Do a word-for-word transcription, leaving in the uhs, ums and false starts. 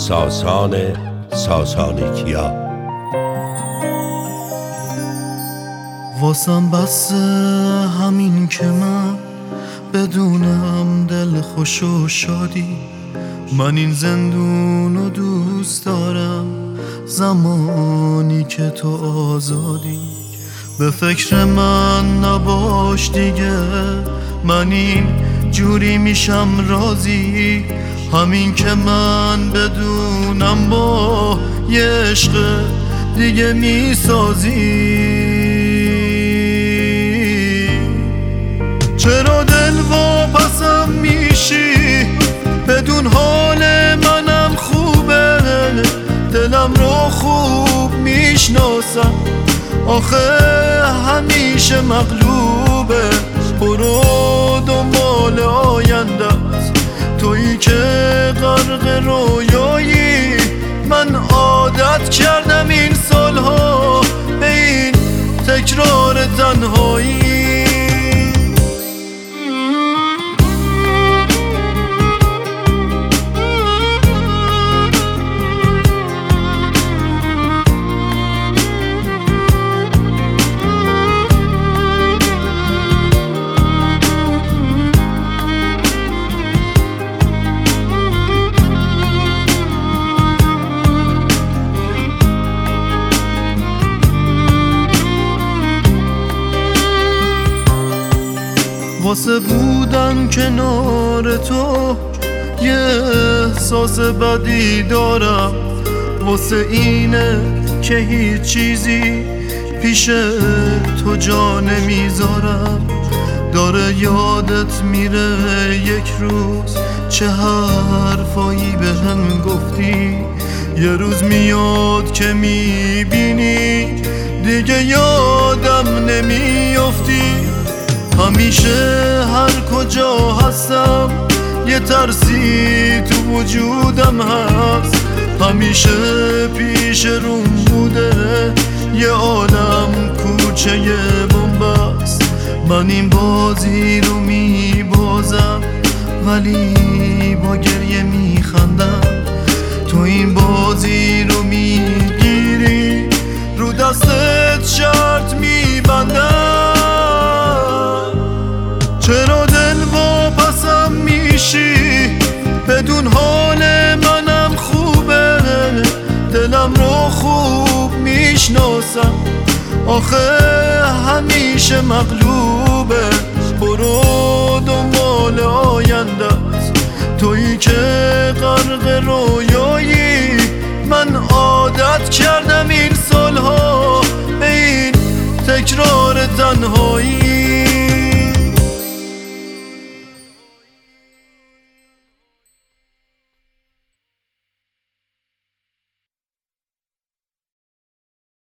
ساسان ساسانیکیا. واسم بس همین که من بدونم دل خوش و شادی، من این زندون رو دوست دارم زمانی که تو آزادی. به فکر من نباش دیگه، من این جوری میشم راضی، همین که من بدونم با یه عشق دیگه میسازی. چرا دل واپسم میشی بدون حال منم خوبه، دلم رو خوب میشناسم آخه همیشه مغلوبه. برو دنبال آیندت، تویی که غرق رویایی، من عادت کردم این سالها به این تکرار تنهایی. واسه بودن کنار تو یه احساس بدی دارم، واسه اینه که هیچ چیزی پیش تو جا نمیذارم. داره یادت میره یک روز چه حرفایی به هم گفتی، یه روز میاد که میبینی دیگه یادم نمیافتی. همیشه هر کجا هستم یه ترسی تو وجودم هست، همیشه پیش روم بوده یه عالم کوچه بن‌بست. من این بازی رو میبازم ولی با گریه میخندم، تو این بازی رو میگیری رو دستت شرط میبندم. چرا دل واپسم میشی بدون حال منم خوبه، دلم رو خوب میشناسم آخه همیشه مغلوبه. برو دنبال آیندت، تویی که غرق رویایی، من عادت کردم این سالها به این تکرار تنهایی.